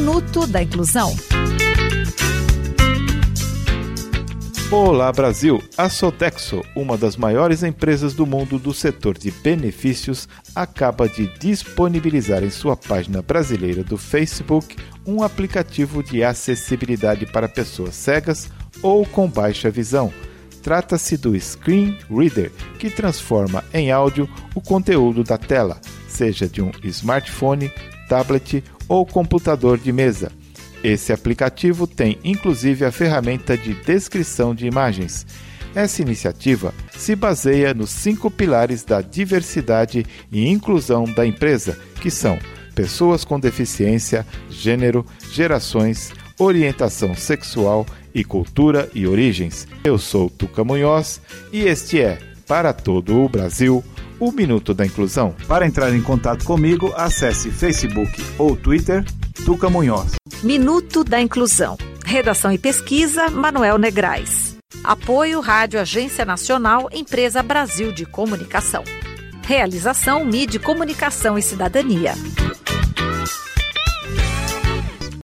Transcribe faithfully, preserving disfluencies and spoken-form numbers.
Minuto da Inclusão. Olá, Brasil! A Sodexo, uma das maiores empresas do mundo do setor de benefícios, acaba de disponibilizar em sua página brasileira do Facebook um aplicativo de acessibilidade para pessoas cegas ou com baixa visão. Trata-se do Screen Reader, que transforma em áudio o conteúdo da tela, seja de um smartphone, tablet ou computador de mesa. Esse aplicativo tem inclusive a ferramenta de descrição de imagens. Essa iniciativa se baseia nos cinco pilares da diversidade e inclusão da empresa, que são pessoas com deficiência, gênero, gerações, orientação sexual e cultura e origens. Eu sou Tuca Munhoz e este é, para todo o Brasil, o Minuto da Inclusão. Para entrar em contato comigo, acesse Facebook ou Twitter, Tuca Munhoz. Minuto da Inclusão. Redação e pesquisa, Manuel Negrais. Apoio Rádio Agência Nacional, Empresa Brasil de Comunicação. Realização Mídia, Comunicação e Cidadania.